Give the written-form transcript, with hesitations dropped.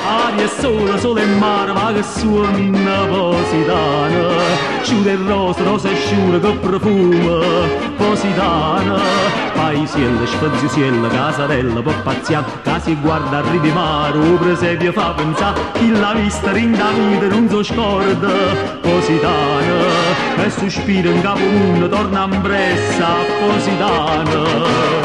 aria e sole, sole e mare, va che suona Positano. Sciure e rosa, rosa e sciure che profuma Positano. Paesiello, sfaziosiello, casarella, poppaziano, che si guarda a ridi mare, o presepio fa pensare, chi l'ha vista rinda vita non so scorda Positano. E sospira in capo mondo, torna in bressa Positano.